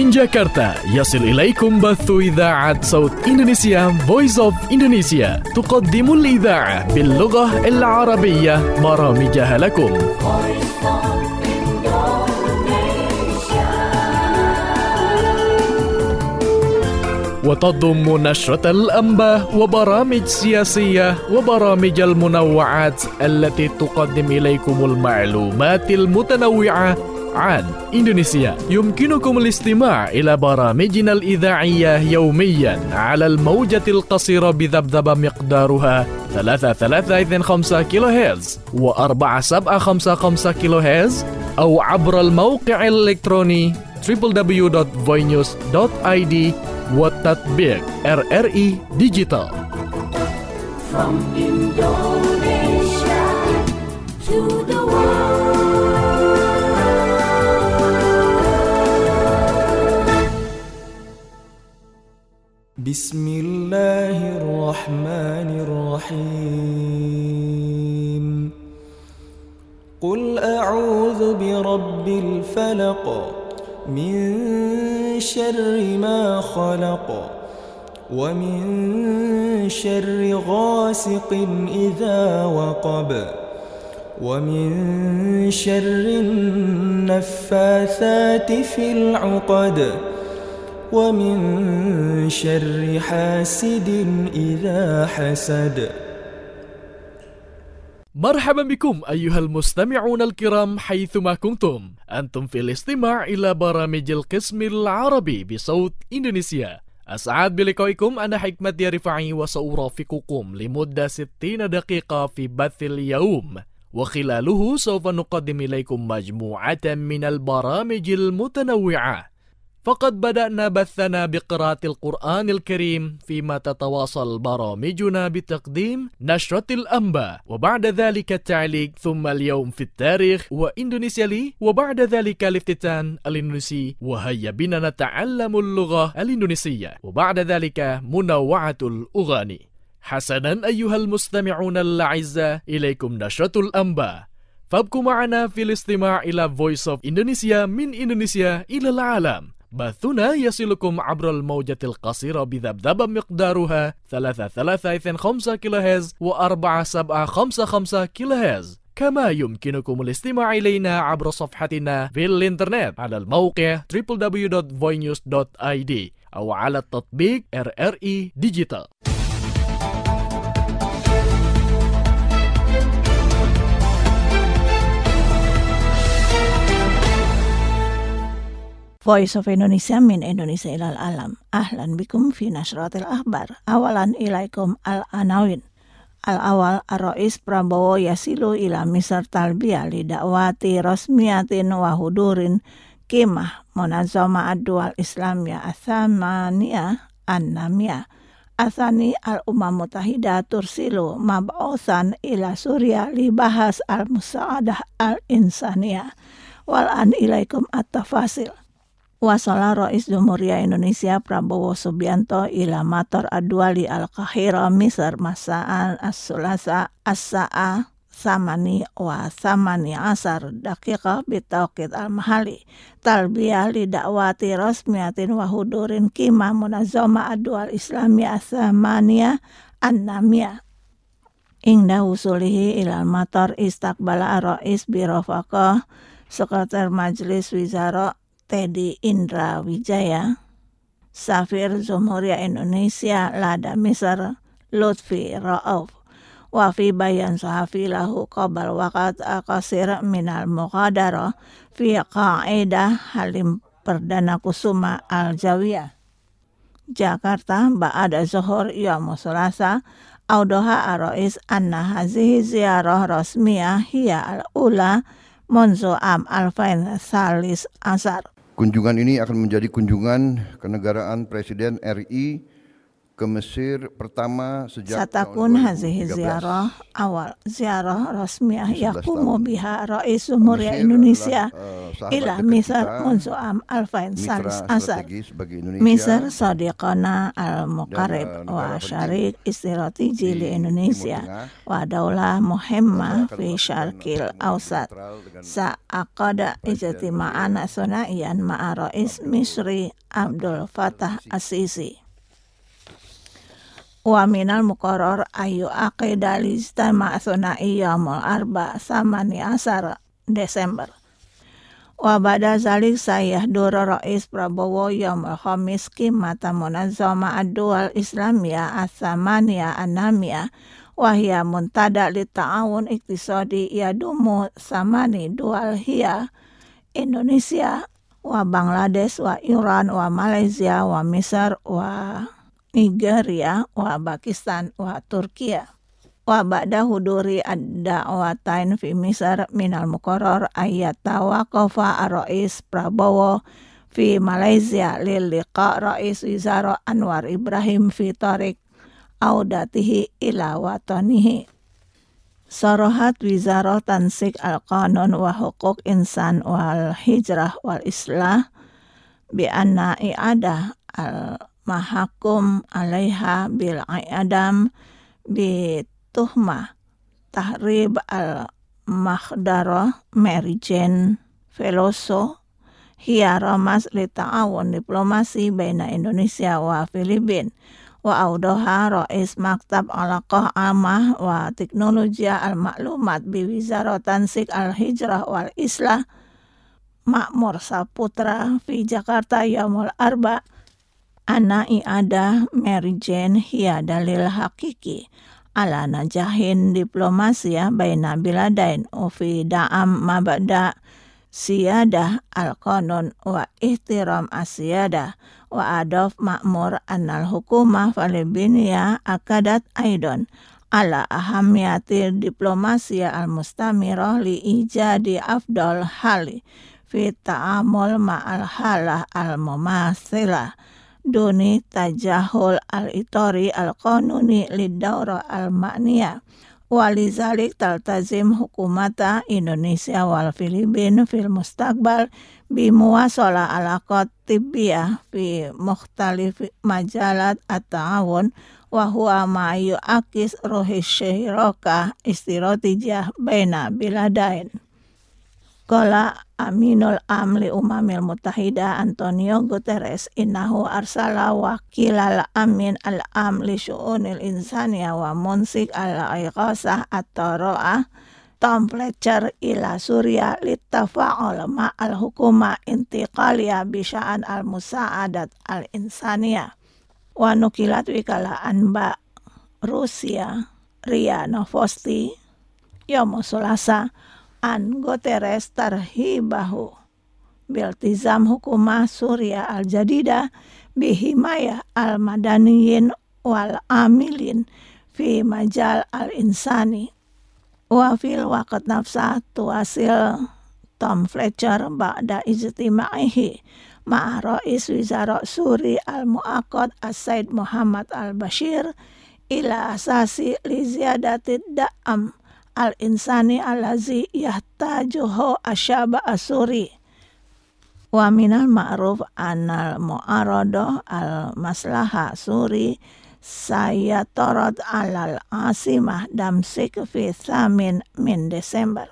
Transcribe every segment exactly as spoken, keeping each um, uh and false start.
من جاكرتا يصل إليكم بث إذاعة صوت إندونيسيا Voice of Indonesia تقدم الإذاعة باللغة العربية برامجها لكم. وتضم نشرة الأنباء وبرامج سياسية وبرامج المنوعات التي تقدم إليكم المعلومات المتنوعة عن إندونيسيا. يمكنكم الاستماع إلى برامجنا الإذاعية يوميا على الموجة القصيرة بذبذبة مقدارها ثلاثة ثلاثة اثنين خمسة كيلو هرتز وأربعة سبعة خمسة خمسة كيلو هرتز أو عبر الموقع الإلكتروني دبليو دبليو دبليو دوت voinews دوت آي دي وتطبيق إر إر إي Digital. From Indonesia to the world. بسم الله الرحمن الرحيم. قل أعوذ برب الفلق من شر ما خلق ومن شر غاسق إذا وقب ومن شر النفاثات في العقد ومن شر حاسد إذا حسد. مرحبا بكم أيها المستمعون الكرام حيثما كنتم. أنتم في الاستماع إلى برامج القسم العربي بصوت إندونيسيا. أسعد بلقائكم. أنا حكمت يا رفاعي وسأرافقكم لمدة ستين دقيقة في بث اليوم، وخلاله سوف نقدم إليكم مجموعة من البرامج المتنوعة. فقد بدأنا بثنا بقراءة القرآن الكريم، فيما تتواصل برامجنا بتقديم نشرة الأنباء، وبعد ذلك التعليق، ثم اليوم في التاريخ وإندونيسيا لي، وبعد ذلك الافتتان الإندونيسي وهيا بنا نتعلم اللغة الإندونيسية، وبعد ذلك منوعة الأغاني. حسنا أيها المستمعون الأعزاء، إليكم نشرة الأنباء، فابقوا معنا في الاستماع إلى Voice of Indonesia من إندونيسيا إلى العالم. بثنا يصلكم عبر الموجة القصيرة بذبذبة مقدارها ثلاثة ثلاثة اثنين خمسة كيلو هرتز وأربعة سبعة خمسة خمسة كيلو هرتز. كما يمكنكم الاستماع إلينا عبر صفحتنا في الإنترنت على الموقع دبليو دبليو دبليو دوت voinews دوت آي دي أو على التطبيق إر إر إي Digital. Voice of Indonesia min Indonesia ilal alam. Ahlan bikum fi nashratil akhbar. Awalan ilaikum al-anawin. Al-awal ar-rais Prabowo yasilu ila Misr talbiyah li da'wati rasmiyatin wa hudurin kimah munazama ad-dual islamiyah athamaniya an-namiyah. Athani al-umam mutahida tursilu mab'usan ila Suria li bahas al-musa'adah al-insaniyah. Wal'an ilaikum at-tafasil. Wasala Rais Jumhuriyah Indonesia Prabowo Subianto ila Matar Adwali Al-Qahira Misr masaan as-sulasa as-sa'a samani wa samani asar daqiqah bitawqit al-mahali talbiyah li da'wati rasmiyatin wa hudurin kimah munazama adwal islamiyah as-samaniyah an-namiyah. Ingda usulihi ila Matar istakbala Rais birofaqah Sekretari Majelis Wizara Teddy Indra Wijaya, Safir Jumhuriyah Indonesia lada Misr Lutfi Rauf, wa fi bayan sahafi lahu qabal waqat aqasir minal muqadara fi qa'idah Halim Perdana Kusuma Al-Jawiyah. Jakarta ba'ada zuhur yaum Selasa audoha ar-rais anna hazihi ziyarah rasmiyah hiya al-ula munzu am alfain salis asar. Kunjungan ini akan menjadi kunjungan kenegaraan Presiden R I ke Mesir pertama sejak Satakun tahun hazihi dua ribu tiga belas. ziarah awal ziarah rasmiyah sebelas yakumu tahun. biha Rais Jumhuriyah Mesir Indonesia adalah, uh, sahabat ila dekat Misr kita, munzu am alfain mitra salis asar. strategis bagi Indonesia. Misr sadiqana al-muqarib Dan, uh, wa negara syarik istiratiji di li Indonesia Timur Tengah. wa daulah muhimmah Saya akan fi melakukan syarqil pertemuan awsat. bilateral dengan Sa'aqada ijtima'an sunaiyan ma'a Rais Misri Abdul Fattah As-Sisi. Wa minal muqarrar ayu aqida lijtama sunai yaumul arba samani asar Desember. Wa ba'da zalik sayahdur Rais Prabowo yaumul khamis qimata munazzama ad-duwal islamiyah as-samaniyah anamiyah wa hiya muntada li ta'awun iktisadi yadumu samani dual hiya Indonesia wa Bangladesh wa Iran wa Malaysia wa Misr wa Nigeria wa Pakistan wa Turkiya. Wa ba'da huduri ad-da'watain fi Misr minal muqarrar ayat tawaqafa ar-Rais Prabowo fi Malaysia lil liqa Rais Wizara Anwar Ibrahim fi tariq audatihi ila watanihi. Sarahat Wizara Tansik al-Qanun wa Huquq Insan wal Hijrah wal Islah bi anna i'adah al-mahakum alaiha bil i'adam bi tuhmah tahrib al-makhdara Mary Jane Veloso hiya ramas li ta'awun diplomasi baina Indonesia wa Filipin wa audoha Rais Maktab Alaqah Amah wa Teknologia Al-Maklumat bi Wizara Tansik Al-Hijrah wal Islah Makmur Saputra fi Jakarta yaumul arba anna i'adah Mary Jane hiya dalil hakiki ala najahin diplomasiya baina biladain wa fi da'am mabada siyadah al-qanun wa ihtiram asyadah wa adaf ma'mur annal hukumah Filipina akadat aidon ala ahamiyati diplomasiya al-mustamirah li ijadi afdal hali fi ta'amul ma'al halah al-mumathilah duni tajahul al-itori al-qanuni lid-dawra al-ma'niyah. Walizalik taltazim hukumata Indonesia wal Filipin fil mustaqbal bimuwasalah alaqat tibbiyah fi mukhtalif majalat at-ta'awun wa huwa ma yu'akis ruhi syirokah istiratijah baina biladain. Qala Aminul Amli Umamil Mutahida Antonio Guterres innahu arsala wakilal amin al-am li syu'unil insaniya wa munsik al-aiqasah at-taro'ah Tom Fletcher ila Surya littafa'ul ma'al hukuma intiqaliyah bisya'an al-musa'adat al-insaniya wa nukilat wikala anba Rusia Ria Novosti Yomo Sulasa an Guterres tarhibahu biltizam hukumah Surya al-jadidah bihimaya al-madaniyin wal amilin fi majal al-insani wa fil waqt nafsah tuasil Tom Fletcher ba'da ijtima'ihi ma'a Rais Wizara Suri al-Mu'aqqad As-Said Muhammad al-Bashir ila asasi li ziyadati da'am al-insani alazi yahtajuhu asyaba asuri wa minal ma'ruf anal mu'aradah al-maslaha suri sayatorot alal asimah damsik fi thamin min Desember.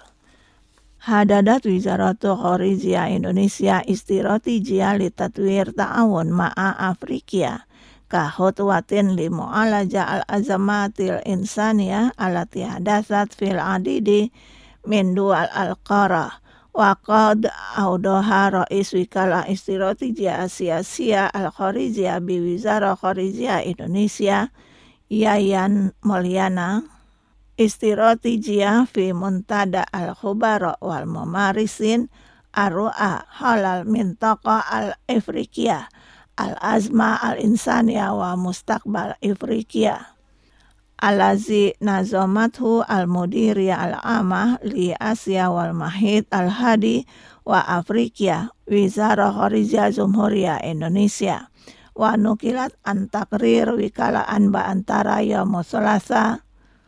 Hadadat Wizaratu Kharijiyah Indonesia istiratijiyah li tatwir ta'awun ma'a Afrikia kahutwatin li mu'alaja al-azamatil insaniyah alati hadasat fil adidi min dual al-qara wa qad audoha Rais Wikala Istiratijiyah Siyasiyah al-Kharijiyah bi Wizara Kharijiyah Indonesia Yayan Mulyana istiratijiyah fi muntada al-khubara wal mumarisin arru'a halal mintaqa al-Afrikiyah al-azma al-insaniya wa mustaqbal Afrikia alazi nazamathu al-mudiriyah al-amah li Asia wal Mahid al-Hadi wa Afrikia Wizara Kharijiyah Jumhuriyah Indonesia wa nukilat an takrir wikalaan ba antara yaum Selasa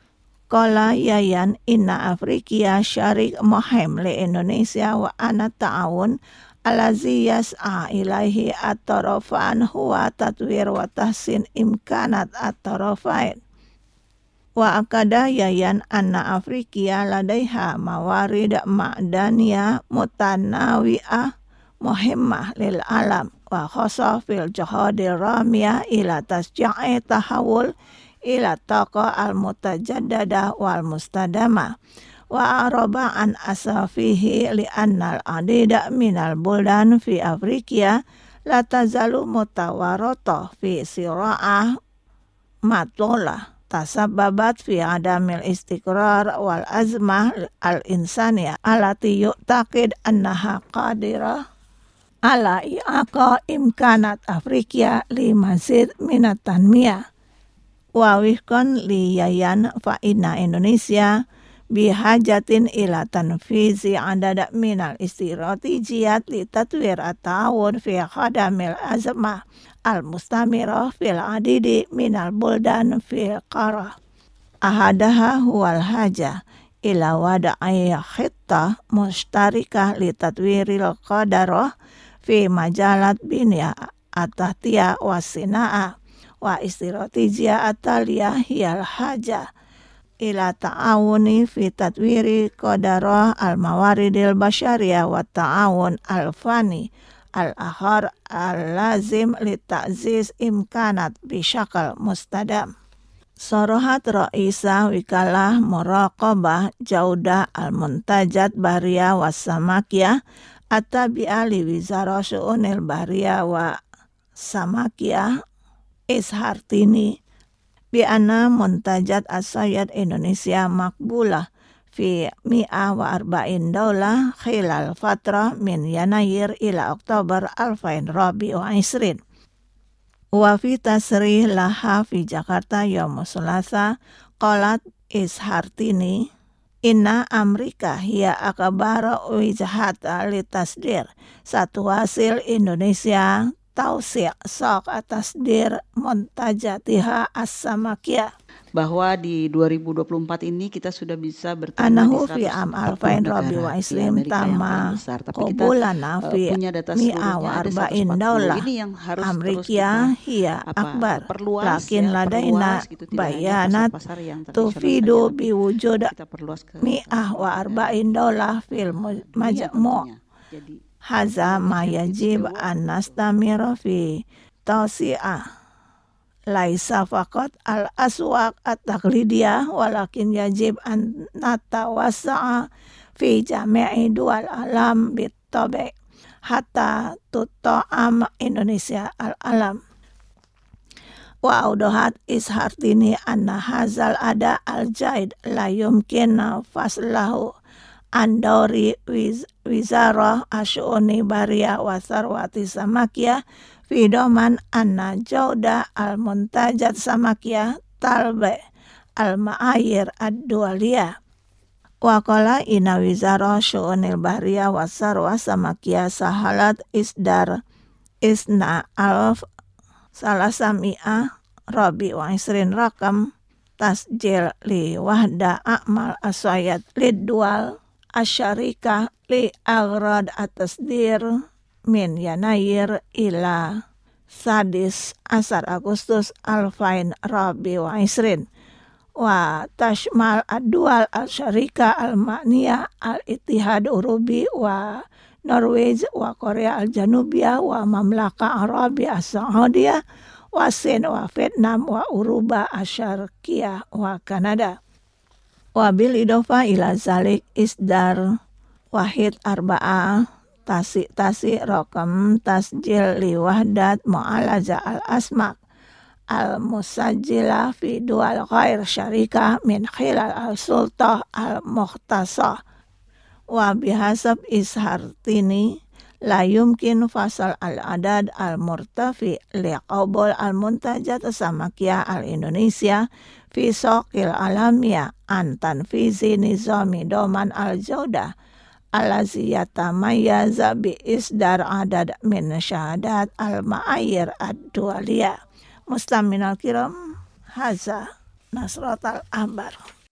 qala yayan inna Afrikia syarik muhim li Indonesia wa ana ta'awun alazi yas'a ilaihi at-tarafan huwa tatwir wa tahsin imkanat at-tarafain wa akada yayan anna Afrikia ladaiha mawarid ma'daniyah mutanawi'ah muhimmah lil alam wa khasa fil jihadil ramiyah ila tasja'i tahawul ila taqa al-mutajaddada wal mustadama wa araba an asafihi li annal adida minal buldan fi Afrika la tazalu mutawarata fi sira'ah matola tasabbabat fi adamil istiqrar wal azmah al-insaniyah alati yu'taqid annaha qadirah ala i'aqa imkanat Afrika li mazid minat tanmiyah wa wifqan li yayan fa inna Indonesia bihajatin ila tanfizi adada minal istiratijiyat li tatwir at-ta'awun fi khadamil azmah al-mustamirah fil adidi minal buldan fil qara ahadaha huwal haja ila wada'i khittah mushtarikah li tatwiril qadarah fi majalat binya at-tahtiyah was-sina'ah wa istiratijiyah ataliyah hiyal haja ila ta'awuni fi tatwiri qadarah al-mawaridil basyariyah wa ta'awun al-fani al-akhar al-lazim li ta'ziz imkanat bisyakal mustadam. Sorohat Ra'isa wikalah muraqabah jaudah al-muntajat bariyah wa samakiyah atabi'a li wizara syu'unil bariyah wa samakiyah Ishartini bi anna muntajat as-sayyad Indonesia makbulah fi mi'ah wa arba'in daulah khilal fatrah min Yanayir ila Oktober alfain rabi wa isrin wa fi tasrih laha fi Jakarta yaum Selasa qalat Ishartini inna Amerika hiya akbar wijhata li tasdir satu hasil Indonesia tausi' sok atas dir muntajatiha as-samakiyah bahwa di dua ribu dua puluh empat ini kita sudah bisa bertemu anahu di fi am alfain rabi wa islim tama qobulana fi mi'a wa arba'in daulah Amerika hiya akbar lakin ladaina bayanat tufidu biwujud mi'ah wa arba'in daulah fil majmu' haza ma yajib an nastamira fi tawsi'ah laisa faqat al aswaq at-taqlidiyah walakin yajib an natawassa'a fi jami'i dual alam bitabi hatta tuta'am Indonesia al alam wa audahat Ishartini anna hazal ada al jaid la yumkin faslahu andori wiz, wizarah asyuni bariyah wa sarwati samakiyah fi doman anna jauda al-muntajat samakiyah talbe al-ma'ayir ad-dualiyah wa qala ina wizarah syu'unil bariyah wa sarwa samakiyah sahalat isdar isna alf salasami'ah rabi wa isrin rakam tasjil li wahda a'mal aswayat liddual asyarikah li agrad atasdir min Yanayir ila sadis asar Agustus alfain rabi wa isrin wa tashmal ad-dual al-syarika al-ma'niyah al-ittihad urubi wa Norway wa Korea al-Janubiyah wa Mamlaka Arabia Saudiyah wa Sin wa Vietnam wa Uruba asyarkiyah wa Kanada wa bil idofa ila zalik isdar wahid arba'ah tasik tasik rokam tasjil li wahdat mu'alaja al-asmak al-musajjilah fi dual ghair syarikah min khilal al-sultah al-mukhtasah wa bihasab Ishartini la yumkin fasal al-adad al-murtafi li qabul al-muntajat samakiyah al-Indonesia fi soqil alamiyah an tanfizi nizami doman al-jaudah allazi yatamayyaza bi isdar adad min syahadat al-ma'ayir ad-dualiyah. Mustaminal kiram, haza nasratal akhbar.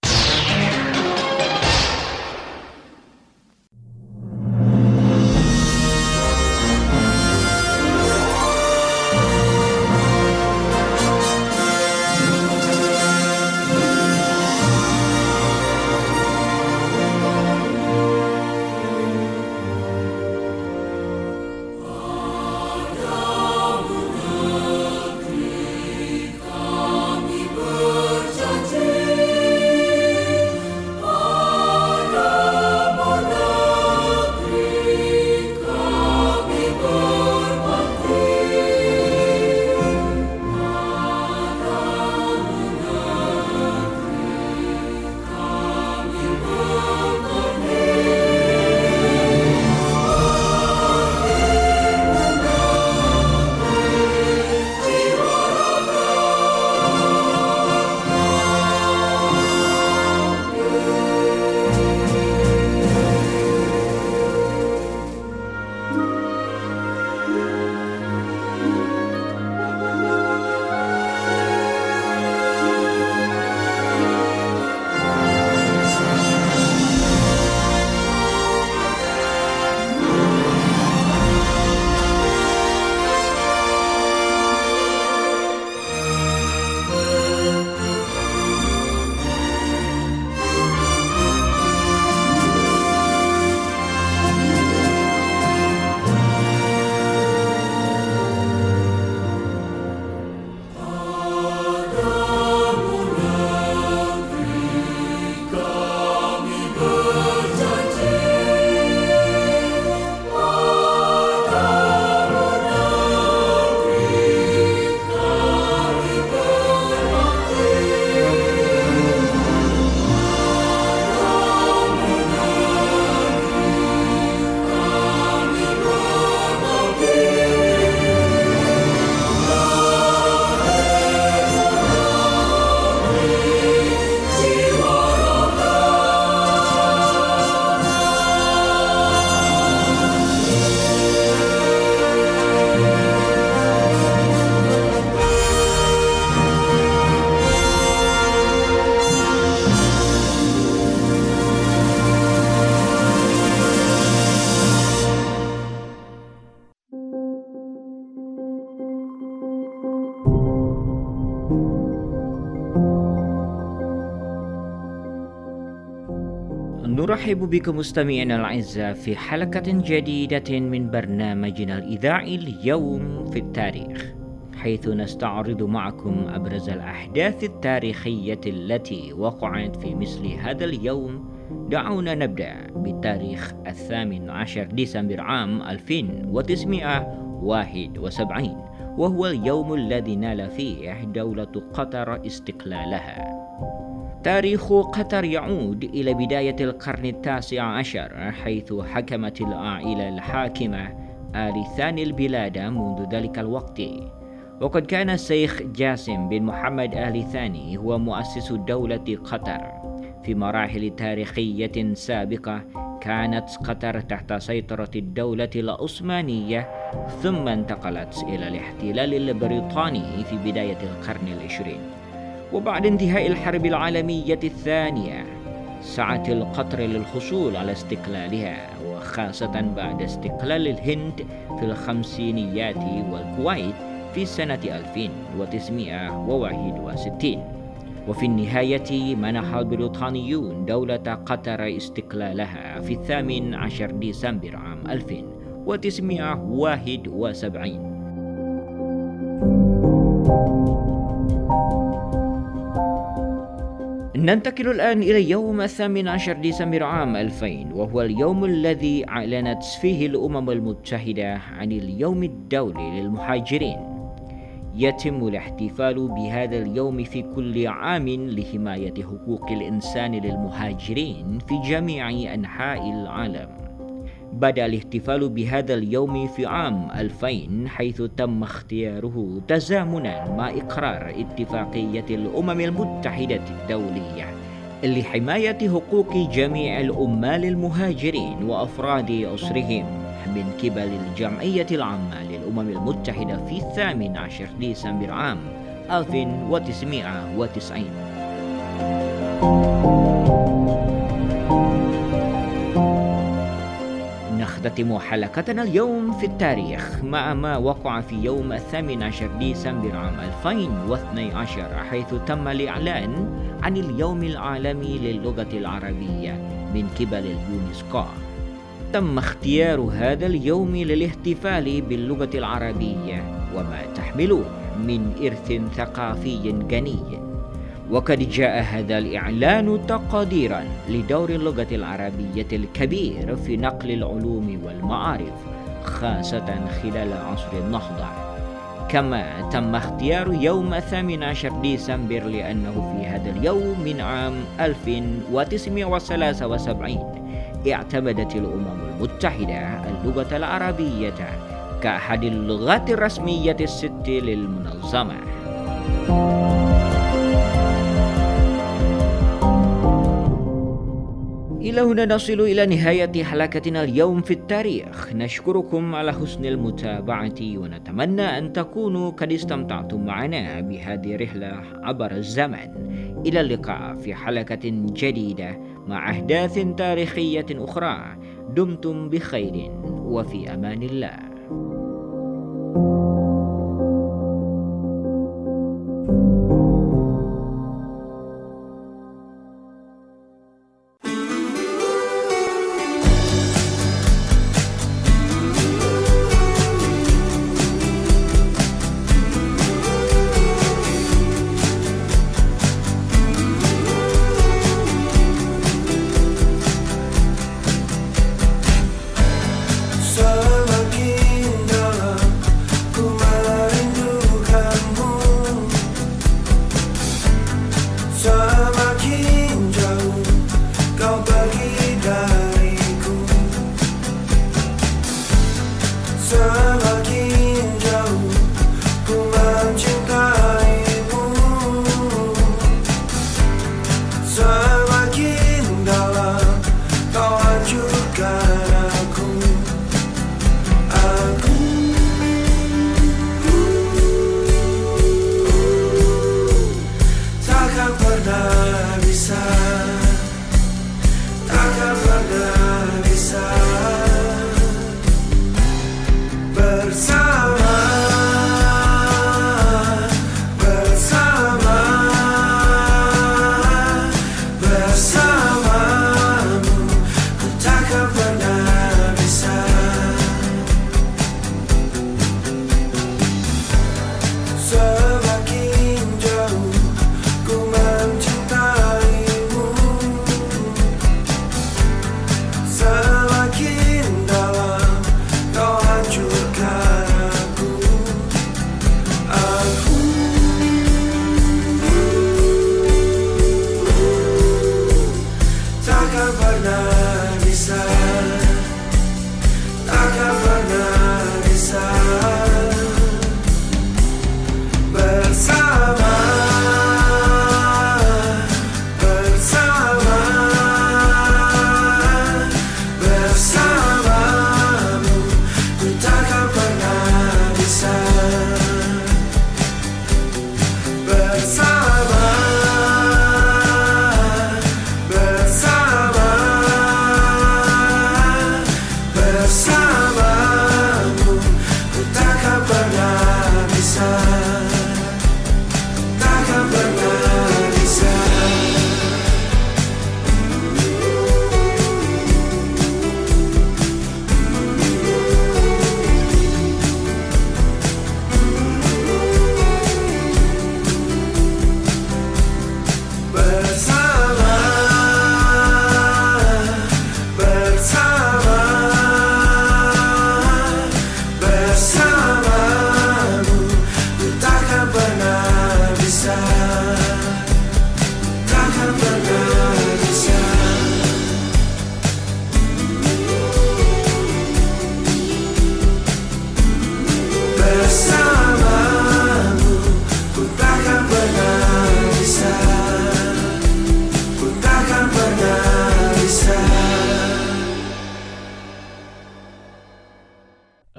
نرحب بكم مستمعينا الأعزاء في حلقة جديدة من برنامجنا الإذاعي اليوم في التاريخ، حيث نستعرض معكم أبرز الأحداث التاريخية التي وقعت في مثل هذا اليوم. دعونا نبدأ بالتاريخ الثامن عشر ديسمبر عام ألفين وتسعمائة وواحد وسبعين، وهو اليوم الذي نال فيه دولة قطر استقلالها. تاريخ قطر يعود إلى بداية القرن التاسع عشر، حيث حكمت العائلة الحاكمة آل ثاني البلاد منذ ذلك الوقت. وقد كان الشيخ جاسم بن محمد آل ثاني هو مؤسس دولة قطر. في مراحل تاريخية سابقة كانت قطر تحت سيطرة الدولة العثمانية، ثم انتقلت إلى الاحتلال البريطاني في بداية القرن العشرين. وبعد انتهاء الحرب العالمية الثانية سعت القطر للحصول على استقلالها، وخاصة بعد استقلال الهند في الخمسينيات والكويت في سنة ألف وتسعمائة وواحد وستين. وفي النهاية منح البريطانيون دولة قطر استقلالها في الثامن عشر ديسمبر عام ألف وتسعمائة وواحد وسبعين. ننتقل الآن إلى يوم الثامن عشر ديسمبر عام ألفين، وهو اليوم الذي أعلنت فيه الأمم المتحدة عن اليوم الدولي للمهاجرين. يتم الاحتفال بهذا اليوم في كل عام لحماية حقوق الإنسان للمهاجرين في جميع أنحاء العالم. بدأ الاحتفال بهذا اليوم في عام ألفين، حيث تم اختياره تزامنا مع إقرار اتفاقية الأمم المتحدة الدولية لحماية حقوق جميع العمال المهاجرين وأفراد أسرهم من قبل الجمعية العامة للأمم المتحدة في الثامن عشر ديسمبر عام ألف وتسعمائة وتسعين. نختتم حلقتنا اليوم في التاريخ مع ما وقع في يوم الثامن عشر ديسمبر عام ألفين واثني عشر، حيث تم الإعلان عن اليوم العالمي للغة العربية من قبل اليونسكو. تم اختيار هذا اليوم للاحتفال باللغة العربية وما تحمله من إرث ثقافي غني، وقد جاء هذا الإعلان تقديرا لدور اللغة العربية الكبير في نقل العلوم والمعارف خاصة خلال عصر النهضة. كما تم اختيار يوم الثامن عشر ديسمبر لأنه في هذا اليوم من عام ألف وتسعمائة وثلاثة وسبعين اعتمدت الأمم المتحدة اللغة العربية كأحد اللغات الرسمية الست للمنظمة. إلى هنا نصل إلى نهاية حلقتنا اليوم في التاريخ. نشكركم على حسن المتابعة ونتمنى أن تكونوا قد استمتعتم معنا بهذه الرحلة عبر الزمن. إلى اللقاء في حلقة جديدة مع أحداث تاريخية أخرى. دمتم بخير وفي أمان الله. Selamat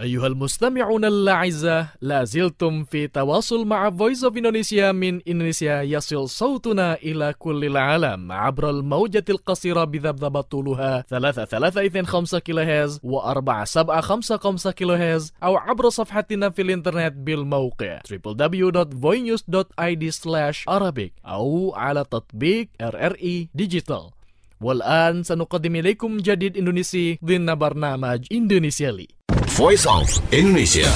أيها المستمعون الأعزاء، لا زلتم في تواصل مع Voice of Indonesia من إندونيسيا. يصل صوتنا إلى كل العالم عبر الموجة القصيرة بذبذبة طولها ثلاثة ثلاثة اثنين خمسة كيلو هرتز وأربعة سبعة خمسة خمسة كيلو هرتز، أو عبر صفحتنا في الإنترنت بالموقع دبليو دبليو دبليو دوت voinews دوت آي دي سلاش arabic أو على تطبيق آر آر إي ديجيتال. والآن سنقدم إليكم جديد إندونيسي ضمن برنامج إندونيسيا لي. Voice of Indonesia.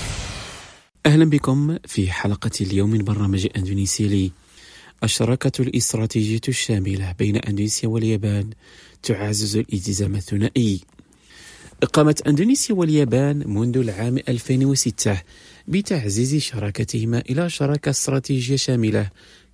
أهلا بكم في حلقة اليوم من برنامج إندونيسيا لي. الشراكة الاستراتيجية الشاملة بين إندونيسيا واليابان تعزز الالتزام الثنائي. قامت إندونيسيا واليابان منذ العام ألفين وستة بتعزيز شراكتهما إلى شراكة استراتيجية شاملة،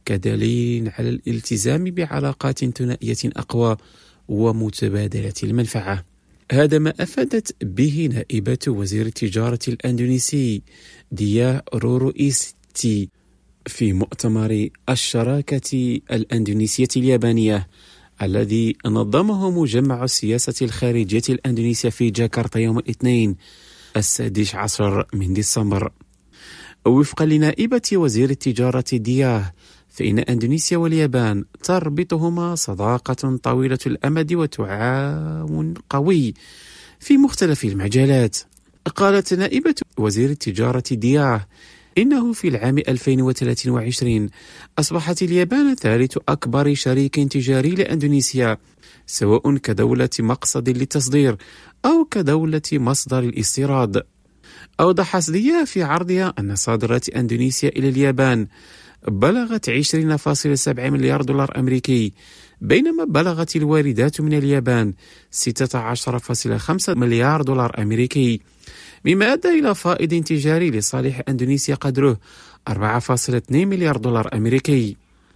كدليل على الالتزام بعلاقات ثنائية أقوى ومتبادلة المنفعة. هذا ما أفادت به نائبة وزير التجارة الأندونيسي دياه رورو إيستي في مؤتمر الشراكة الأندونيسية اليابانية الذي نظمه مجمع السياسة الخارجية الأندونيسية في جاكرتا يوم الاثنين السادس عشر من ديسمبر. وفقا لنائبة وزير التجارة دياه، فإن إندونيسيا واليابان تربطهما صداقة طويلة الأمد وتعاون قوي في مختلف المجالات. قالت نائبة وزير التجارة دياه إنه في العام ألفين وثلاثة وعشرين أصبحت اليابان ثالث أكبر شريك تجاري لإندونيسيا، سواء كدولة مقصد للتصدير أو كدولة مصدر الاستيراد. أوضحت دياه في عرضها أن صادرات إندونيسيا إلى اليابان بلغت عشرين فاصلة سبعة مليار دولار أمريكي، بينما بلغت الواردات من اليابان ستة عشر فاصلة خمسة مليار دولار أمريكي، مما أدى إلى فائض تجاري لصالح إندونيسيا قدره أربعة فاصلة اثنين مليار دولار أمريكي.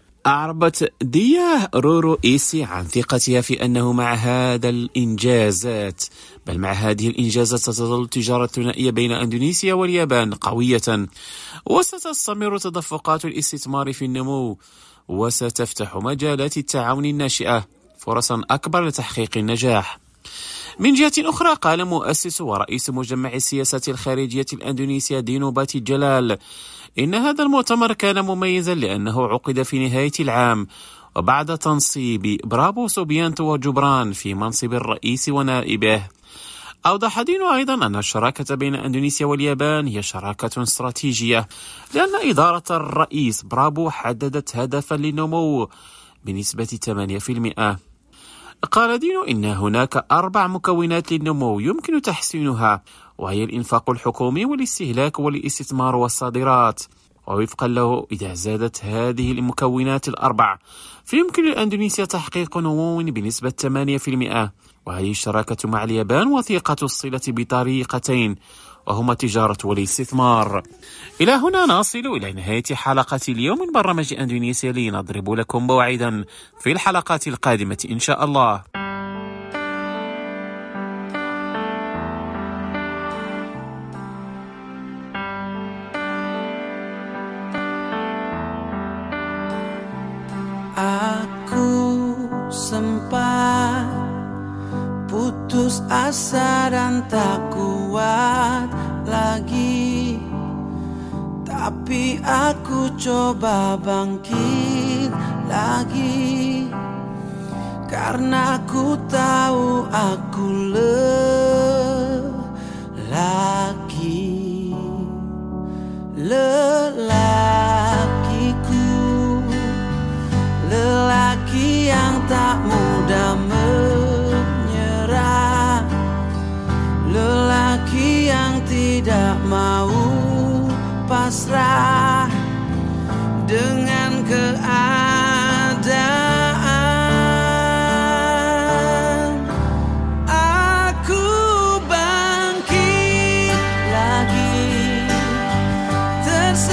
أعربت دياه رورو إيسي عن ثقتها في أنه مع هذا الإنجازات بل مع هذه الإنجازات ستظل التجارة الثنائية بين إندونيسيا واليابان قوية، وستستمر تدفقات الاستثمار في النمو، وستفتح مجالات التعاون الناشئة فرصا أكبر لتحقيق النجاح. من جهة أخرى، قال مؤسس ورئيس مجمع السياسة الخارجية الأندونيسية دينو باتي جلال إن هذا المؤتمر كان مميزا لأنه عقد في نهاية العام وبعد تنصيب برابو سوبيانتو وجبران في منصب الرئيس ونائبه. أوضح دينو أيضا أن الشراكة بين إندونيسيا واليابان هي شراكة استراتيجية، لأن إدارة الرئيس برابو حددت هدفا للنمو بنسبة ثمانية بالمئة. قال دينو إن هناك أربع مكونات للنمو يمكن تحسينها، وهي الإنفاق الحكومي والاستهلاك والاستثمار والصادرات. ووفقا له، إذا زادت هذه المكونات الأربع فيمكن لإندونيسيا تحقيق نمو بنسبة ثمانية بالمئة. وهذه الشراكة مع اليابان وثيقة الصلة بطريقتين، وهما التجارة والاستثمار. إلى هنا نصل إلى نهاية حلقة اليوم من برنامج إندونيسيا لي. نضرب لكم موعدا في الحلقات القادمة إن شاء الله. Aku sempat putus asa dan tak kuat lagi, tapi aku coba bangkit lagi, karena aku tahu aku lelaki, lelakiku, lelaki yang tak mudah menyerah, lelaki yang tidak mau pasrah dengan keadaan. Aku bangkit lagi, tersenyum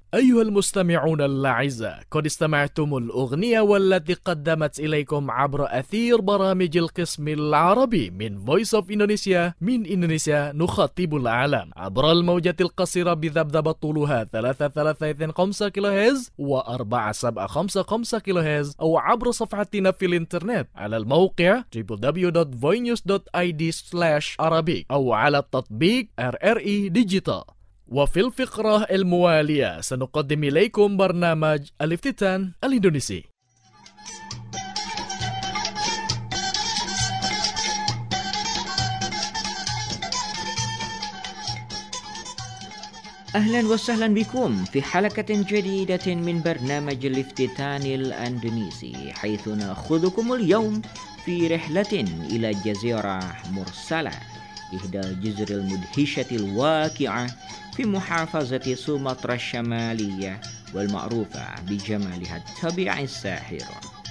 أيها المستمعون الأعزاء، قد استمعتم الأغنية والتي قدمت إليكم عبر أثير برامج القسم العربي من Voice of Indonesia. من إندونيسيا نخاطب العالم عبر الموجة القصيرة بذبذبة طولها ثلاثة ثلاثة خمسة كيلو هرتز وأربعة سبعة خمسة خمسة كيلو هرتز، أو عبر صفحتنا في الإنترنت على الموقع دبليو دبليو دبليو دوت voinews دوت آي دي سلاش عربي، أو على التطبيق آر آر إي ديجيتال. وفي الفقرة الموالية سنقدم إليكم برنامج الافتتان الإندونيسي. أهلا وسهلا بكم في حلقة جديدة من برنامج الافتتان الأندونيسي، حيث نأخذكم اليوم في رحلة إلى جزيرة مرسلة، إحدى الجزر المدهشة الواقعة في محافظة سومطرة الشمالية والمعروفة بجمالها الطبيعي الساحر.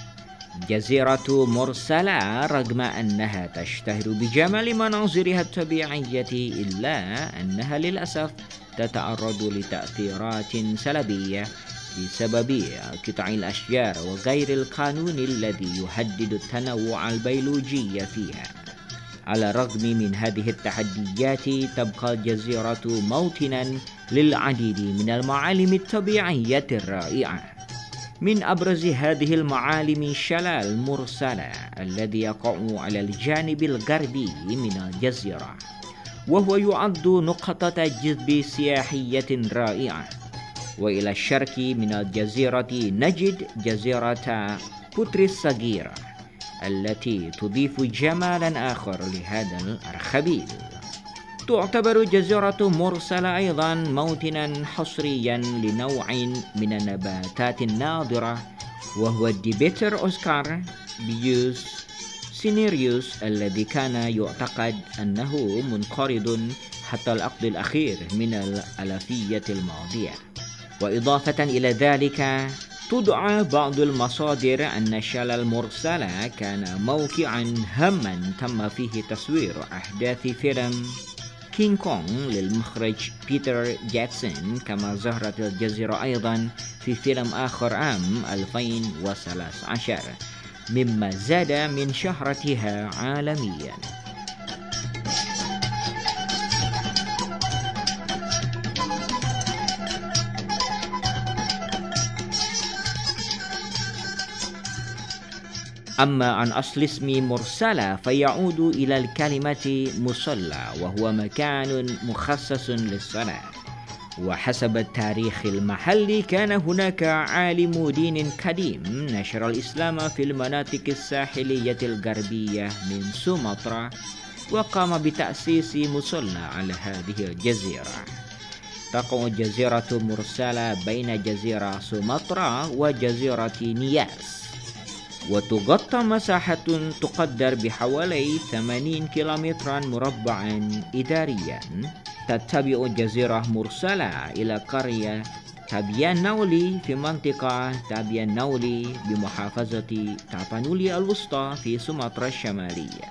جزيرة مرسلة رغم أنها تشتهر بجمال مناظرها الطبيعية، إلا أنها للأسف تتعرض لتأثيرات سلبية بسبب قطع الأشجار وغير القانون الذي يهدد التنوع البيولوجي فيها. على الرغم من هذه التحديات، تبقى الجزيرة موطنا للعديد من المعالم الطبيعية الرائعة. من أبرز هذه المعالم شلال مرسلة الذي يقع على الجانب الغربي من الجزيرة، وهو يعد نقطة جذب سياحية رائعة. وإلى الشرق من الجزيرة نجد جزيرة بوتري الصغيرة التي تضيف جمالا آخر لهذا الأرخبيل. تعتبر جزيرة مرسلة أيضا موطنا حصريا لنوع من النباتات النادرة، وهو الديبيتر أوسكار بيوس سينيريوس، الذي كان يعتقد أنه منقرض حتى العقد الأخير من الألفية الماضية. وإضافة إلى ذلك، تدعى بعض المصادر أن شلال مرسلة كان موقعا هاما تم فيه تصوير أحداث فيلم كينغ كونغ للمخرج بيتر جاكسون، كما ظهرت الجزيرة أيضا في فيلم آخر عام ألفين وثلاثة عشر، مما زاد من شهرتها عالميا. أما عن أصل اسم مرسلة فيعود إلى الكلمة مصلى، وهو مكان مخصص للصلاة. وحسب التاريخ المحلي، كان هناك عالم دين قديم نشر الإسلام في المناطق الساحلية الغربية من سومطرة، وقام بتأسيس مصلى على هذه الجزيرة. تقع جزيرة مرسلة بين جزيرة سومطرة وجزيرة نياس، وتغطى مساحة تقدر بحوالي ثمانين كيلومترا مربعا إداريا. تتبع جزيرة مرسلة إلى قرية تابيان ناولي في منطقة تابيان ناولي بمحافظة تابانولي الوسطى في سومطرة الشمالية.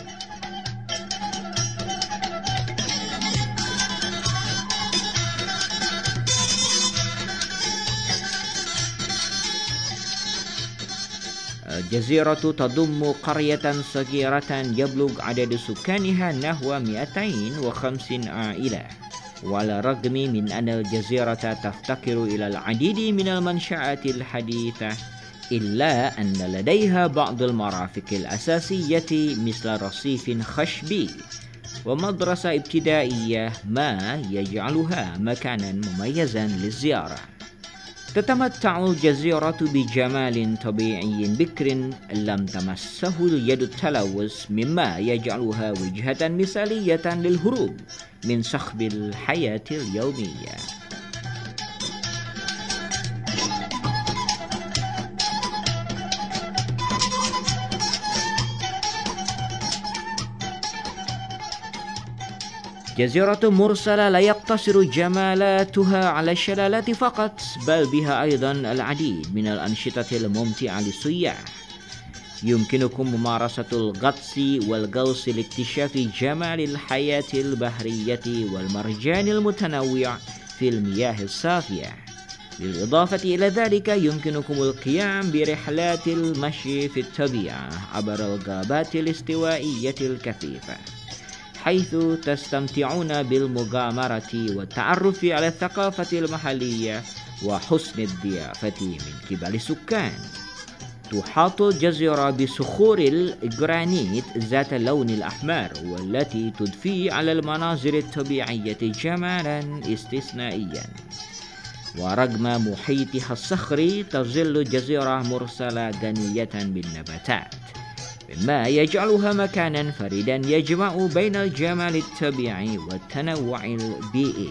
الجزيرة تضم قرية صغيرة يبلغ عدد سكانها نحو مئتين وخمسين عائلة. وعلى الرغم من أن الجزيرة تفتقر إلى العديد من المنشآت الحديثة، إلا أن لديها بعض المرافق الأساسية مثل رصيف خشبي ومدرسة ابتدائية، ما يجعلها مكانا مميزا للزيارة. تتمتع الجزيرة بجمال طبيعي بكر لم تمسه اليد التلوث، مما يجعلها وجهة مثالية للهروب من صخب الحياة اليومية. جزيرة مرسلة لا يقتصر جمالاتها على الشلالات فقط، بل بها أيضا العديد من الأنشطة الممتعة للسياح. يمكنكم ممارسة الغطس والغوص لاكتشاف جمال الحياة البحرية والمرجان المتنوع في المياه الصافية. بالإضافة إلى ذلك يمكنكم القيام برحلات المشي في الطبيعة عبر الغابات الاستوائية الكثيفة، حيث تستمتعون بالمغامرة والتعرف على الثقافة المحلية وحسن الضيافة من قبل السكان. تحاط الجزيرة بصخور الجرانيت ذات اللون الأحمر، والتي تضفي على المناظر الطبيعية جمالا استثنائيا. ورغم محيطها الصخري تظل الجزيرة مرسلة غنية بالنباتات، مما يجعلها مكانا فريدا يجمع بين الجمال الطبيعي والتنوع البيئي.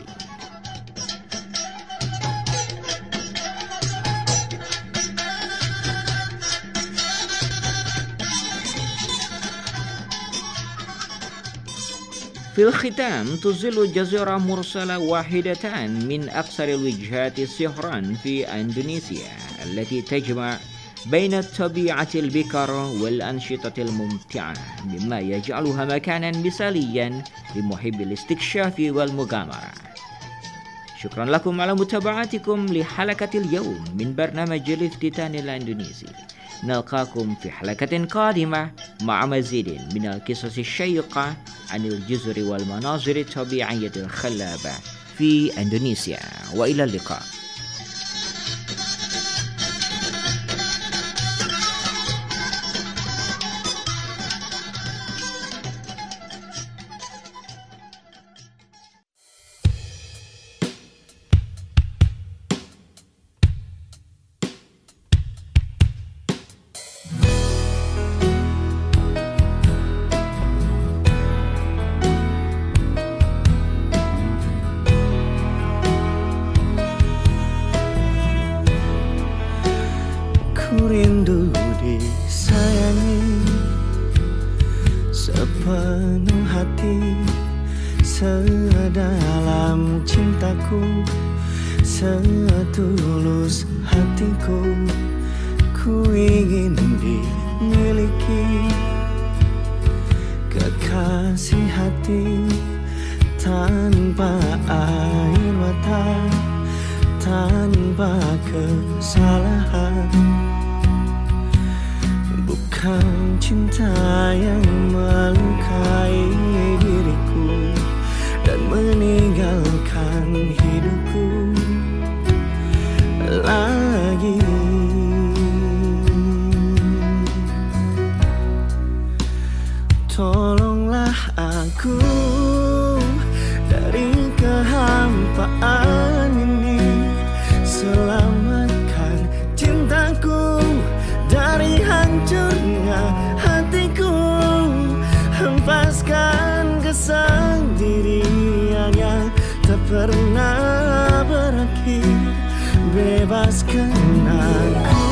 في الختام، تظل الجزيرة مرسلة واحدة من أكثر الوجهات سحرا في إندونيسيا، التي تجمع بين الطبيعة البكر والأنشطة الممتعة، مما يجعلها مكانا مثاليا لمحبي الاستكشاف والمغامرة. شكرا لكم على متابعتكم لحلقة اليوم من برنامج الافتتان الإندونيسي. نلقاكم في حلقة قادمة مع مزيد من القصص الشيقة عن الجزر والمناظر الطبيعية الخلابة في إندونيسيا، وإلى اللقاء. Ku rindu disayangi sepenuh hati, sedalam cintaku, setulus hatiku. Ku ingin dimiliki kekasih hati tanpa air mata, tanpa kesalahan. Bukan cinta yang melukai diriku dan meninggalkan hidupku lagi. Tolonglah aku dari kehampaan ini, selamatkan cintaku dari hancurnya hatiku, hempaskan kesendirian yang tak pernah berakhir, bebaskan aku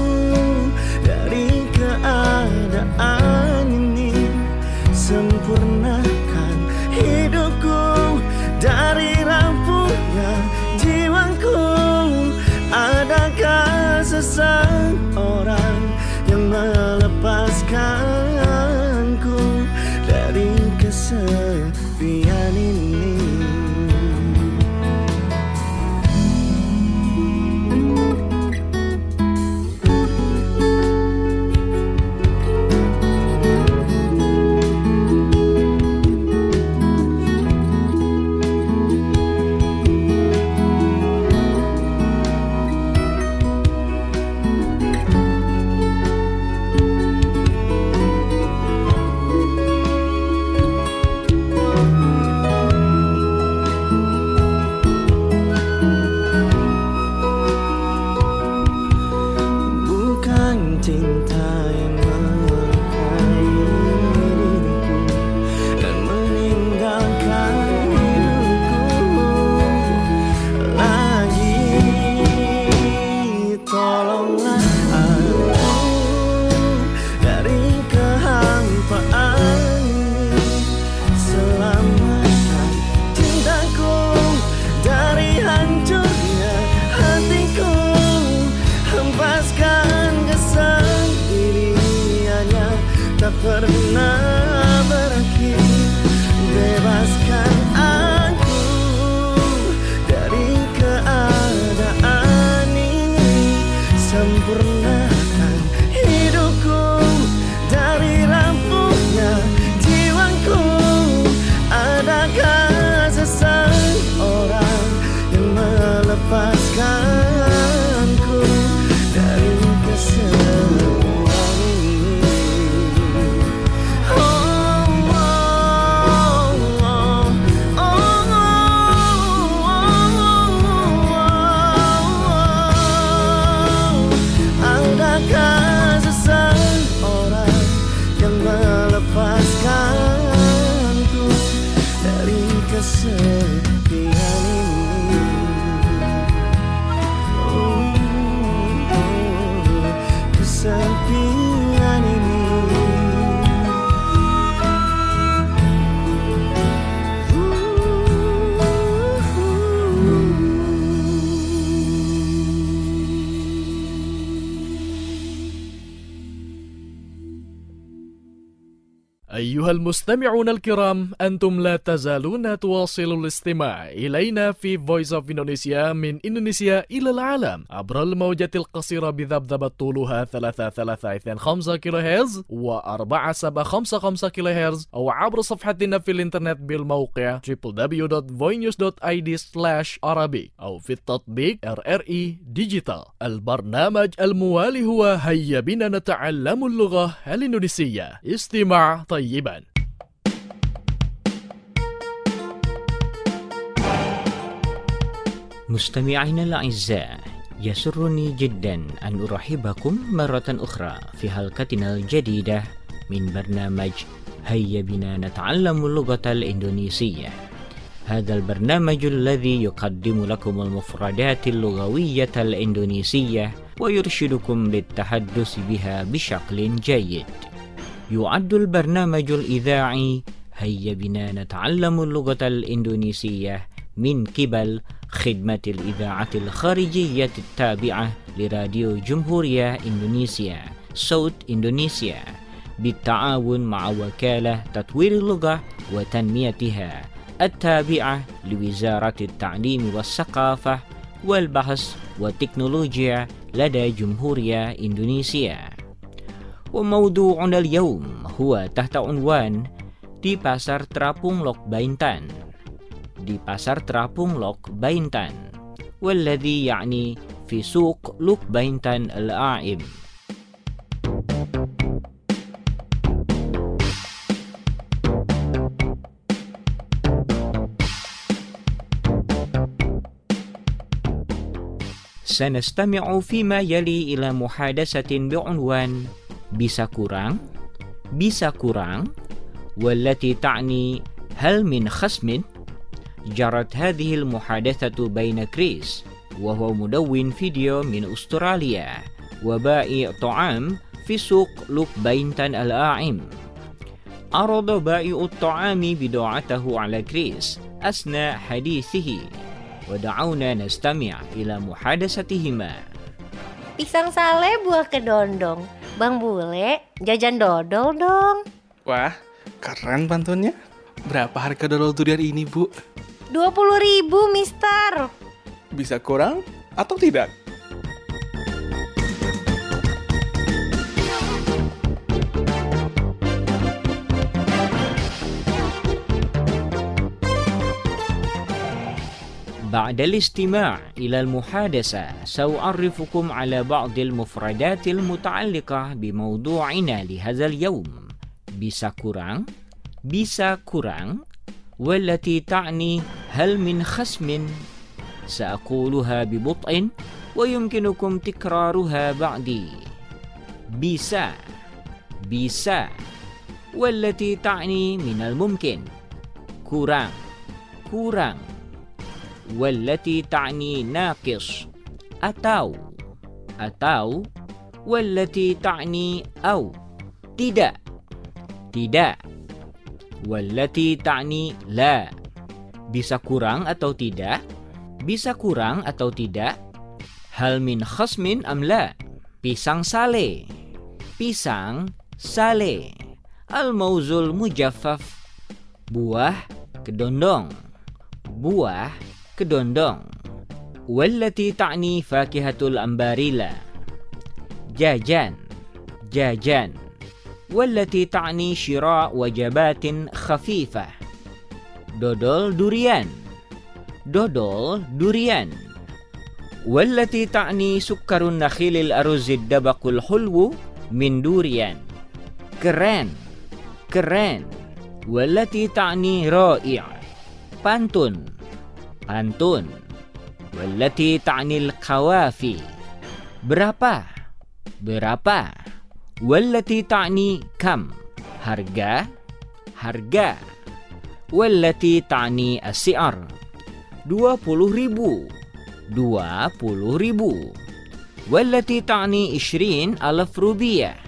dari keadaan ini, sempurnakan hidupku dari rapuhnya jiwaku. Adakah seseorang yang melepaskanku dari kesepian ini? kesepian ini. Oh, kesepian ini. أيها المستمعون الكرام، أنتم لا تزالون تواصلوا الاستماع إلينا في Voice of Indonesia من إندونيسيا إلى العالم عبر الموجات القصيرة بذبذبة طولها ثلاثة ثلاثة اثنين خمسة كيلو هرتز وأربعة سبعة خمسة خمسة كيلو هرتز، أو عبر صفحتنا في الإنترنت بالموقع دبليو دبليو دبليو دوت voinews دوت آي دي سلاش عربي، أو في التطبيق آر آر إي ديجيتال. البرنامج الموالي هو هيا بنا نتعلم اللغة الإندونيسية. استماع طيبا. مستمعينا الأعزاء، يسرني جدا أن أرحبكم مرة أخرى في حلقتنا الجديدة من برنامج هيا بنا نتعلم اللغة الإندونيسية. هذا البرنامج الذي يقدم لكم المفردات اللغوية الإندونيسية ويرشدكم للتحدث بها بشكل جيد. يعد البرنامج الإذاعي هيا بنا نتعلم اللغة الإندونيسية من قبل خدمة الإذاعة الخارجية التابعة لراديو جمهورية إندونيسيا صوت إندونيسيا بالتعاون مع وكالة تطوير اللغة وتنميتها التابعة لوزارة التعليم والثقافة والبحث والتكنولوجيا لدى جمهورية إندونيسيا. وموضوعنا اليوم هو تحت عنوان di Pasar Terapung Lok Baintan. di Pasar Terapung Lok Baintan والذي يعني في سوق لوك باينتان الأعيم. سنستمع فيما يلي إلى محادثة بعنوان bisa kurang, bisa kurang والتي تعني هل من خصم. جرت هذه المحادثة بين كريس وهو مدون فيديو من أستراليا وبائع طعام في سوق لوك باينتان الأعيم. عرض بائع الطعام بضاعته على كريس أثناء حديثه ودعونا نستمع إلى محادثتهما. Pisang sale buah kedondong. Bang Bule, jajan dodol dong. Wah, keren pantunnya. Berapa harga dodol durian ini, Bu? dua puluh ribu, mister. Bisa kurang atau tidak? بعد الاستماع إلى المحادثة سأعرفكم على بعض المفردات المتعلقة بموضوعنا لهذا اليوم. bisa kurang, bisa kurang والتي تعني هل من خصم. سأقولها ببطء ويمكنكم تكرارها بعدي. bisa, bisa والتي تعني من الممكن. kurang, kurang والتي تعني ناقص atau atau والتي تعني أو tidak tidak والتي تعني لا. bisa kurang atau tidak, bisa kurang atau tidak. hal min khasmin am la. pisang sale, pisang sale. al-mauzul mujaffaf, buah kedondong, buah kedondong. والتي تعني فاكهة الأمباريلا. jajan, jajan. والتي تعني شراء وجبات خفيفة. dodol durian, dodol durian. والتي تعني سكر النخيل الأرز الدبق الحلو من دوريان. keren, keren. والتي تعني رائع. pantun, pantun. والتي تعني القوافي. berapa, berapa. والتي تعني كم. harga, harga. wallati ta'ni as-si'ar. dua puluh ribu, dua puluh ribu. Wallati ta'ni ishrin alaf rubiyah.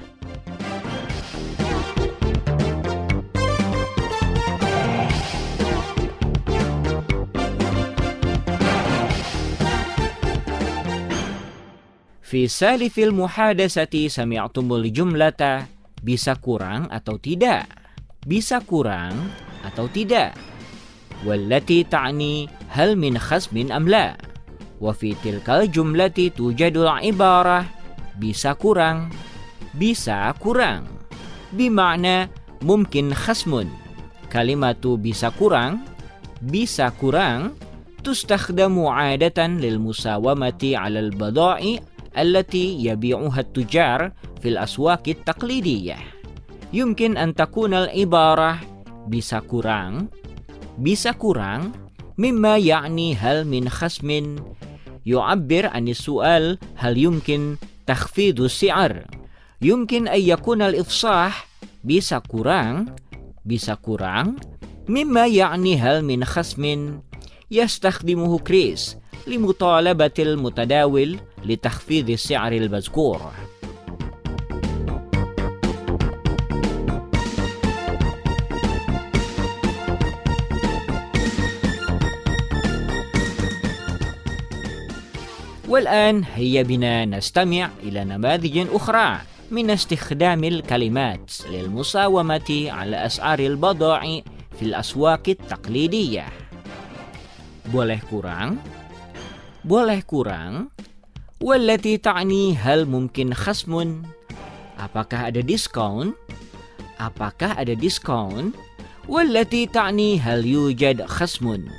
Fi salithil muhadasati sami'tumul jumlata. Bisa kurang atau tidak? Bisa kurang atau tidak? Wallati ta'ni hal min khasmin am la? Wa fi tilkal jumlati tujadul ibarah bisa kurang, bisa kurang. Bima'na mungkin khasmun. Kalimatu bisa kurang, bisa kurang tustakhdamu 'adatan lil musawamati 'alal bada'i التي يبيعها التجار في الأسواق التقليدية. يمكن أن تكون العبارة bisa kurang, bisa kurang مما يعني هل من خصم يعبر عن السؤال هل يمكن تخفيض السعر. يمكن أن يكون الإفصاح bisa kurang, bisa kurang مما يعني هل من خصم يستخدمه كريس لمطالبة المتداول لتخفيض السعر المذكور. والآن هيا بنا نستمع إلى نماذج أخرى من استخدام الكلمات للمساومة على أسعار البضائع في الأسواق التقليدية. Boleh kurang, boleh kurang. Wallati ta'ni hal mungkin khasmun. Apakah ada diskon? Apakah ada diskon? Wallati ta'ni hal yujad khasmun.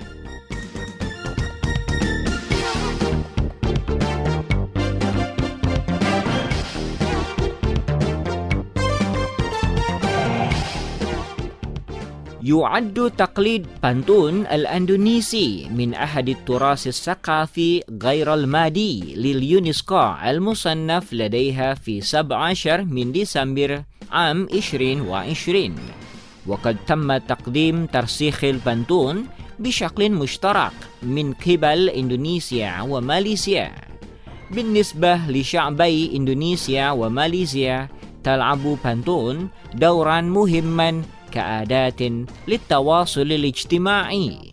يعد تقليد pantun الأندونيسي من أحد التراث الثقافي غير المادي لليونسكو المصنف لديها في سبعة عشر من ديسمبر عام عشرين وعشرين. وقد تم تقديم ترسيخ البنتون بشكل مشترك من قبل إندونيسيا وماليزيا. بالنسبة لشعبي إندونيسيا وماليزيا تلعب بنتون دورا مهما كأداة للتواصل الاجتماعي.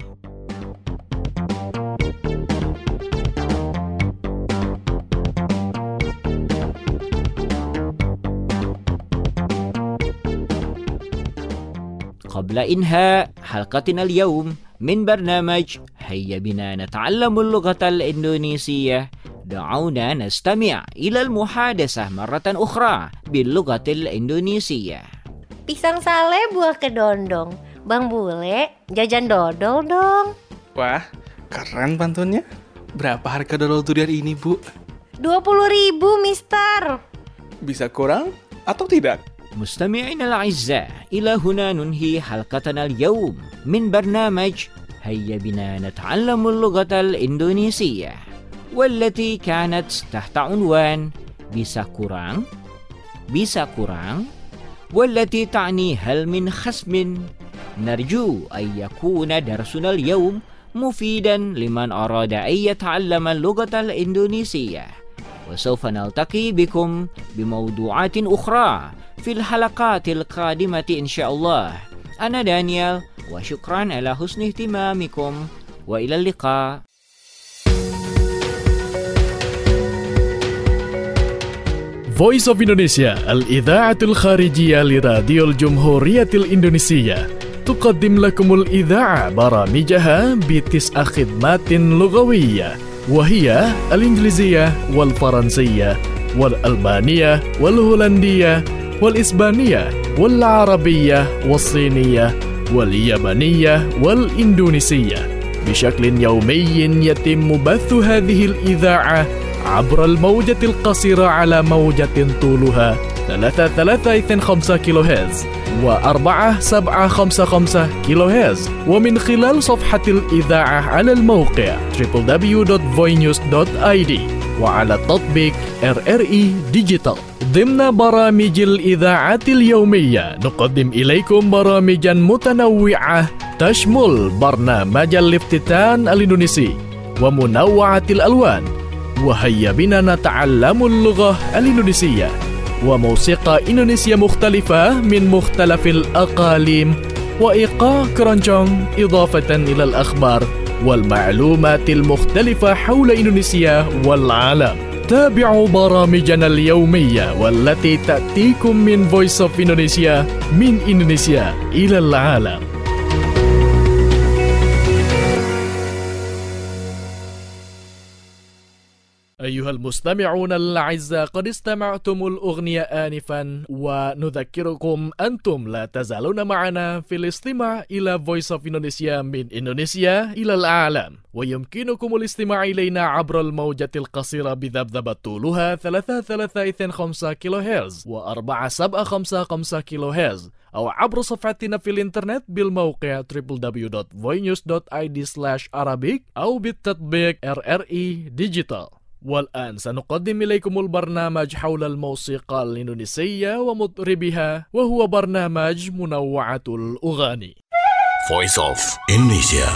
قبل إنهاء حلقتنا اليوم من برنامج هيا بنا نتعلم اللغة الإندونيسية، دعونا نستمع إلى المحادثة مرة أخرى باللغة الإندونيسية. Pisang sale buah kedondong. Bang Bule, jajan dodol dong. Wah, keren pantunnya. Berapa harga dodol durian ini, Bu? dua puluh ribu, mister. Bisa kurang atau tidak? مستمعينا الأعزاء، إلى هنا ننهي حلقتنا اليوم من برنامج هيا بنا نتعلم اللغة الإندونيسية، والتي كانت تحت عنوان bisa kurang، bisa kurang، والتي تعني هل من خصم. نرجو أن يكون درسنا اليوم مفيدا لمن أراد أن يتعلم اللغة الإندونيسية، وسوف نلتقي بكم بموضوعات أخرى في الحلقات القادمة إن شاء الله. أنا دانيال، وشكرا على حسن اهتمامكم، وإلى اللقاء. Voice of Indonesia, الإذاعة الخارجية لراديو الجمهورية الإندونيسية، تقدم لكم الإذاعة برامجها بتسع خدمات لغوية، وهي الإنجليزية والفرنسية والألبانية والهولندية والإسبانية والعربية والصينية واليابانية والإندونيسية. بشكل يومي يتم بث هذه الإذاعة عبر الموجة القصيرة على موجة طولها ثلاثة ثلاثة اثنين خمسة كيلو هرتز وأربعة سبعة خمسة خمسة كيلو هرتز، ومن خلال صفحة الإذاعة على الموقع دبليو دبليو دبليو دوت فوي نيوز دوت آي دي. وعلى تطبيق آر آر إي ديجيتال. ضمن برامج الإذاعة اليومية نقدم إليكم برامجا متنوعة تشمل برنامج الافتتان الإندونيسي ومنوعة الألوان، وهيا بنا نتعلم اللغة الإندونيسية وموسيقى إندونيسيا مختلفة من مختلف الأقاليم وإيقاع كرونجونج، إضافة إلى الأخبار والمعلومات المختلفة حول إندونيسيا والعالم. تابعوا برامجنا اليومية والتي تأتيكم من Voice of Indonesia من إندونيسيا إلى العالم. أيها المستمعون الأعزاء، قد استمعتم الأغنية آنفا، ونذكركم أنتم لا تزالون معنا في الاستماع إلى Voice of Indonesia من إندونيسيا إلى العالم، ويمكنكم الاستماع إلينا عبر الموجة القصيرة بذبذبة طولها ثلاثة ثلاثة اثنين خمسة كيلو هرتز وأربعة سبعة خمسة خمسة كيلو هرتز، أو عبر صفحتنا في الإنترنت بالموقع دبليو دبليو دبليو دوت voinews دوت آي دي سلاش arabic أو بالتطبيق آر آر إي ديجيتال. والآن سنقدم إليكم البرنامج حول الموسيقى الإندونيسية ومطربها، وهو برنامج منوعة الأغاني. Voice of Indonesia.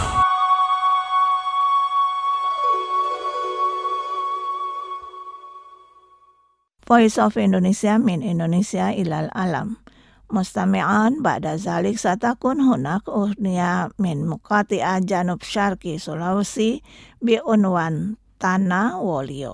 Voice of Indonesia من إندونيسيا إلى العالم. مستمعان، بعد ذلك ستكون هناك أغنية من مقاطعة جنوب شرقي سولawesi بعنوان Tanah Wolio.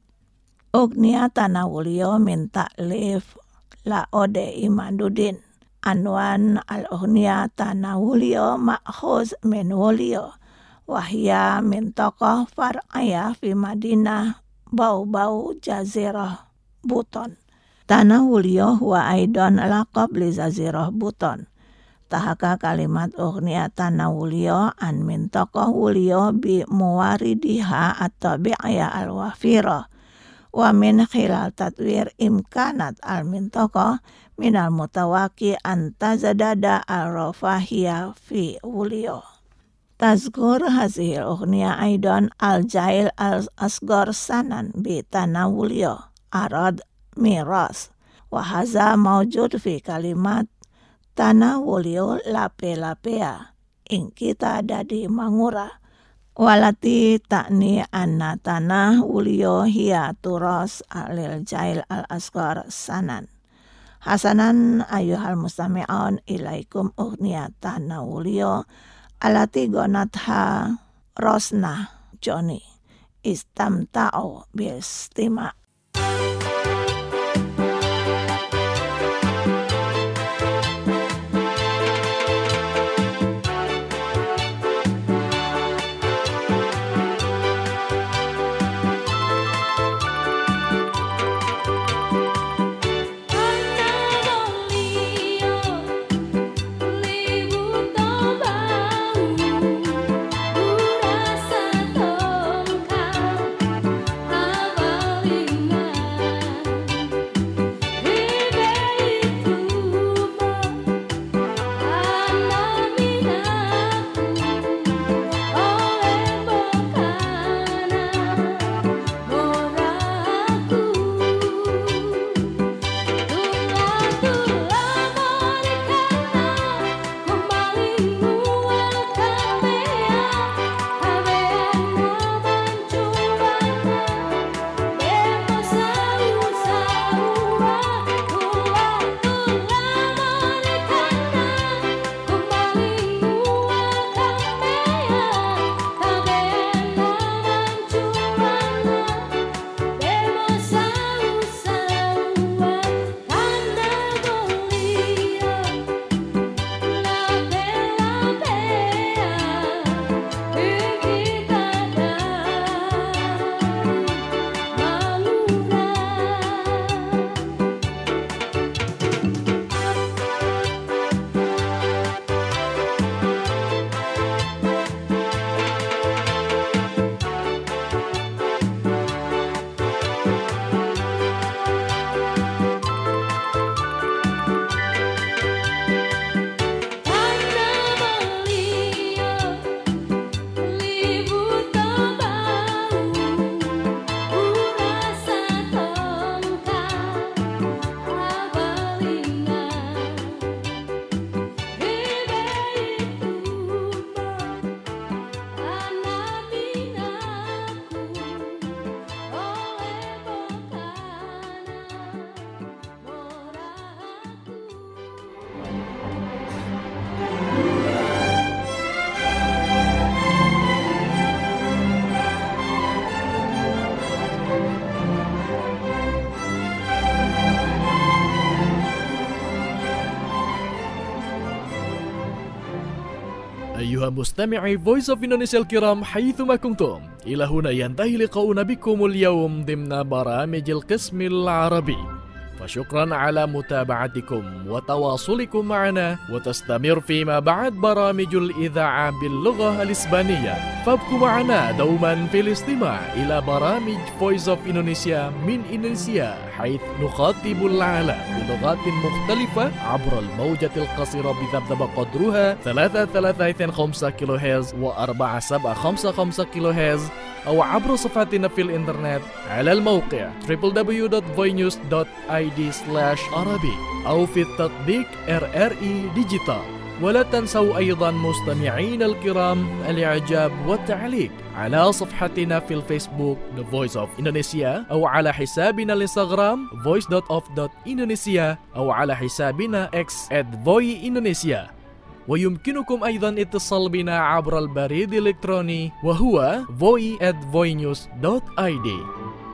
Ugnia Tanah Wolio min taklif Laode Imaduddin. Anwan al-Ugnia Tanah Wolio ma'khuz min Wolio. Wahya min tokoh far'aya fi Madinah Bau-Bau Jazirah Buton. Tanah Wolio huwa aidan laqab li Jazirah Buton. Tahaka kalimat Ugnia Tanah Wolio an min tokoh Wolio bi muwaridiha at-tabi'iyah al-wafira wa min khilal tatwir imkanat al-min tokoh min al-mutawaki an tazadada al-rafahiyah fi Wolio. Tazkur hazihi Ugnia aidan al-jail al-asgar sanan bi Tanah Wolio arad miras wa haza mawjud fi kalimat Tanah Wolio lape-lapea ing kita ada di Mangura walati takni anna Tanah Wolio hiya turas alil jail al asgar sanan. Hasanan ayuhal mustami'un ilaikum Ugnia Tanah Wolio alati gonatha rosna Joni istamta'u bistima. Bau أيها مستمعي Voice of Indonesia الكرام حيثما كنتم، إلى هنا ينتهي لقاؤنا بكم اليوم ضمن برامج القسم العربي، فشكرا على متابعتكم وتواصلكم معنا، وتستمر فيما بعد برامج الإذاعة باللغة الإسبانية، فابقوا معنا دوما في الاستماع إلى برامج Voice of Indonesia من إندونيسيا، حيث نخاطب العالم بلغات مختلفة عبر الموجة القصيرة بذبذب قدرها ثلاثة ثلاثة اثنين خمسة كيلو هرتز وأربعة سبعة خمسة خمسة كيلو هرتز، أو عبر صفحتنا في الإنترنت على الموقع دبليو دبليو دبليو دوت فوي نيوز دوت آي دي سلاش عربي أو في التطبيق آر آر إي ديجيتال. ولا تنسوا أيضا مستمعين الكرام الإعجاب والتعليق على صفحتنا في الفيسبوك The Voice of Indonesia، أو على حسابنا الانستغرام voice dot of dot indonesia، أو على حسابنا X at voy indonesia. ويمكنكم أيضا اتصال بنا عبر البريد الإلكتروني وهو voy at voy news dot I D.